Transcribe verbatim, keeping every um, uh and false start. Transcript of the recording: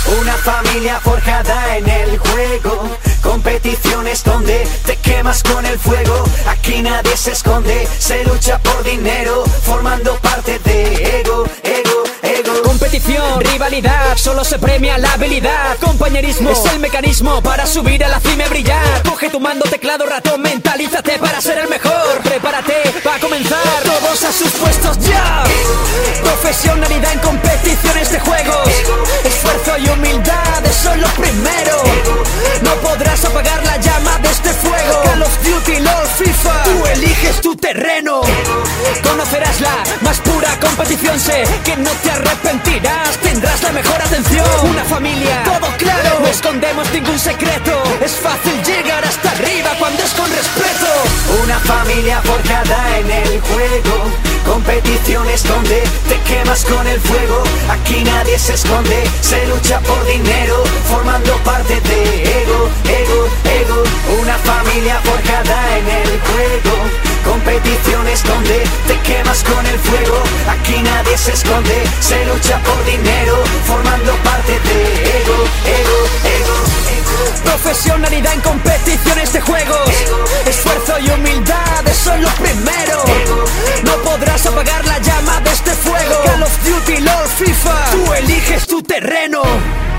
Una familia forjada en el juego, competiciones donde te quemas con el fuego. Aquí nadie se esconde, se lucha por dinero, formando parte de ego, ego, ego. Competición, rivalidad, solo se premia la habilidad. Compañerismo es el mecanismo para subir a la cima y brillar. Coge tu mando, teclado, ratón, mentalízate para ser el mejor. Prepárate para comenzar, todos a sus puestos ya. Profesionalidad en competiciones de juegos, esfuerzo y humildad, eso es lo primero. No podrás apagar la llama de este fuego. Call of Duty, LOL, FIFA, tú eliges tu terreno. Conocerás la más pura competición, sé que no te arrepentirás, tendrás la mejor atención. Una familia, todo claro, no escondemos ningún secreto. Es fácil llegar hasta arriba cuando es con respeto. Una familia forjada en el juego, competiciones donde te quemas con el fuego. Aquí nadie se esconde, se lucha por dinero, formando parte de ego, ego, ego. Una familia forjada en el juego, competiciones donde te quemas con el fuego. Aquí nadie se esconde, se lucha por dinero, formando parte de ego, ego, ego, ego. Profesionalidad en competiciones de juegos, esfuerzo y humildad, eso es lo primero. No podrás apagar la llama de este fuego. Call of Duty, LOL, FIFA, tú eliges tu terreno.